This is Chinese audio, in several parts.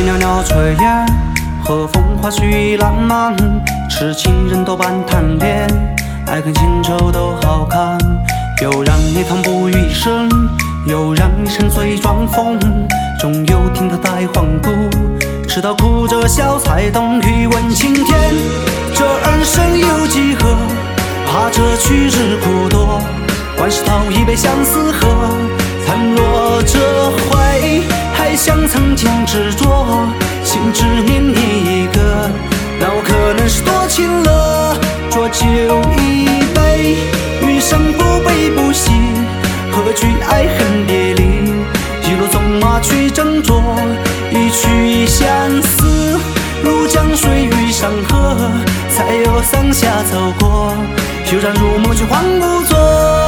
间袅袅炊烟，和风花絮烂漫，痴情人多半贪恋，爱恨情仇都好看。又让你痛不欲生，又让你沉醉装疯，终有听得带黄骨，吃到苦着笑才懂欲问青天。这人生有几何？怕这去日苦多，万事逃一杯相思喝，残落这回还想曾经执着，心只念你一个，那我可能是多情了。浊酒一杯，余生不悲不喜，何惧爱恨别离？一路纵马去斟酌，一曲相思如江水与山河，才有伞下走过，悠然入梦却恍故作。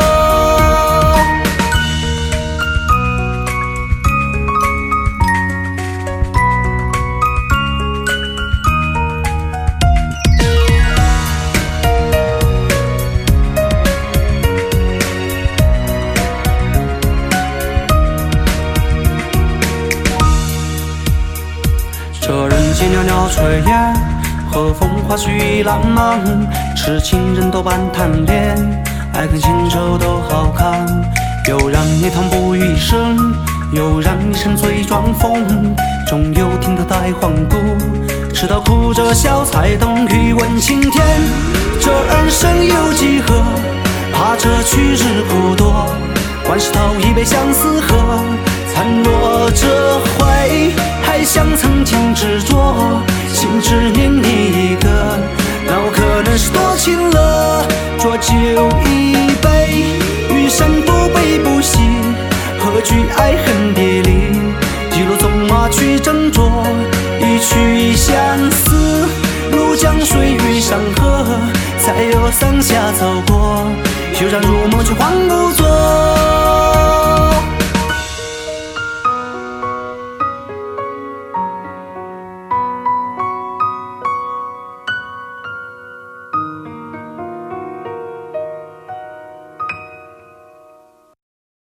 这人间袅袅炊烟，和风花絮烂漫，痴情人多半贪恋，爱恨情仇都好看。又让你痛不欲生，又让你沉醉装疯，终有听得带黄骨，吃到苦着笑才懂欲问青天。这人生有几何？怕这去日苦多，万事逃一杯相思喝，残落这回还想曾经执着，心只念你一个，那我可能是多情了。浊酒一杯，余生不悲不喜，何惧爱恨别离？一路纵马去斟酌，一曲相思如江水与山河，才有伞下走过，悠然入梦却恍故作。